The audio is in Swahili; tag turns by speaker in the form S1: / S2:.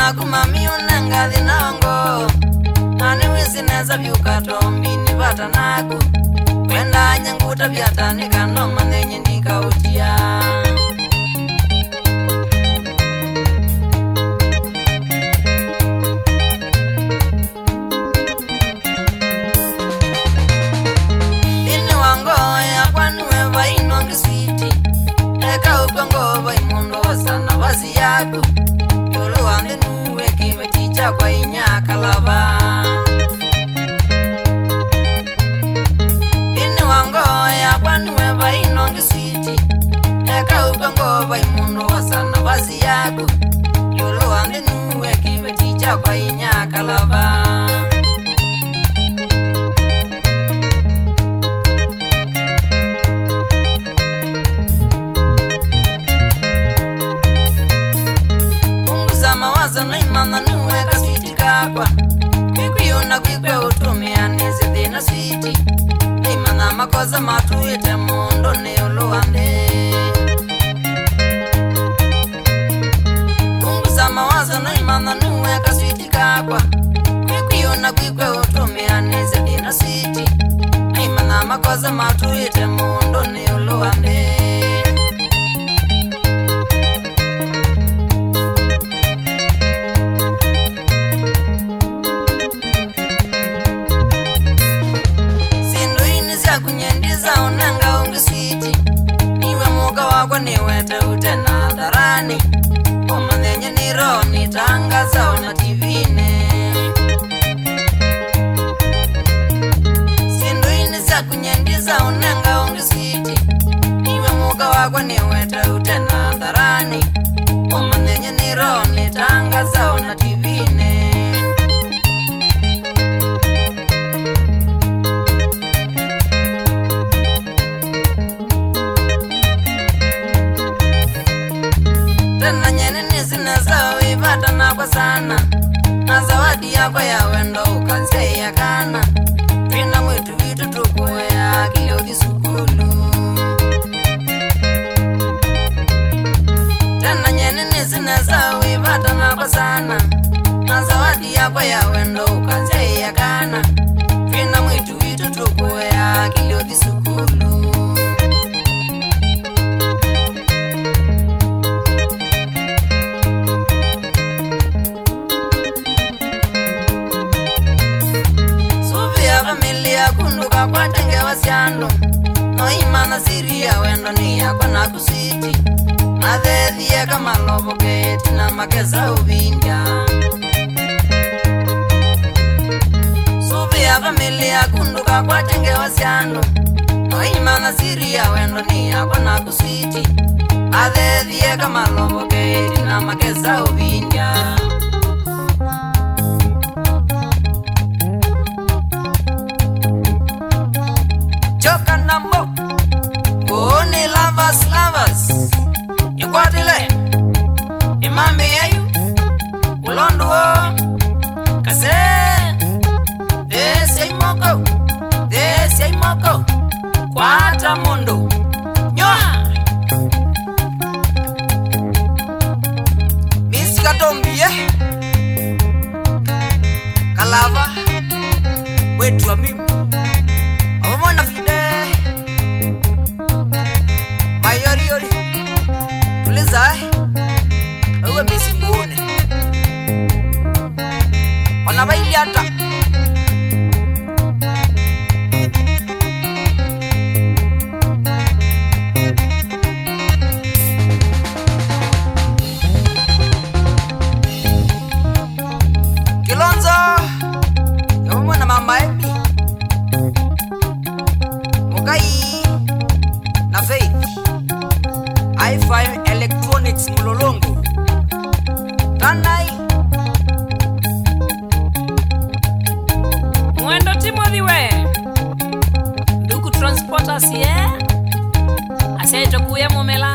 S1: na kumami unanga dhinongo ani wisineza byukatombi ni bata naku kwenda nyanguta byatani kano manenye nikautia ini wango ya kwanwe vainongi switi eka ukongo vaimundo wasana vazi yaku yolo wande nuwe kiwe ticha kwa inyaka lava ini wango ya kwanwe vainongi switi eka ukongo vaimundo wasana vazi yaku yolo wande nuwe kiwe ticha kwa inyaka lava na imana nuwe kaswiti kakwa kwikuyona kwikwe utumia nizidhi na switi imana makoza matuite mundo neoluwande punguza mawazo na imana nuwe kaswiti kakwa kwikuyona kwikwe utumia nizidhi na switi imana makoza matuite mundo neoluwande unanga ungi switi niwe muka wako niwete utena dharani umanenye niro nitangaza una tvine sindu ini za kunyendiza unanga ungi switi niwe muka wako niwete utena dharani umanenye niro nitangaza una tvine tena nyene nisineza wivata nakwa sana na zawadi yako ya wendo ukanse ya kana twina mwitu vitu tukuya kiliothi sukulu tena nyene nisineza wivata nakwa sana na zawadi yako ya wendo ukanse ya kana twina mwitu vitu tukuya kiliothi sukulu familia kunduka kwa tenge wasiando no imana siria wendo ni yako na kusiti na dhedhie kama lobo keti na makeza ubinja subia familia kunduka kwa tenge wasiando no imana siria wendo ni yako na kusiti na dhedhie kama lobo keti na makeza ubinja Choka nambo Kuni lovers Yukwatile Imambi yeyu Ulonduo Kase Desi moko Kwata mundu Nyoa Misi katombi Kalava Wetu wa mimi Awamona fide Mayori Tuliza Uwe misi kuone Wanabaili hata Kilonzo Yawamona mama ebi Mukai na Faith I5 Electronics Mlolongo Tanai
S2: Mwendo Timothy we Nduku transporters ye Aseto kuya mumela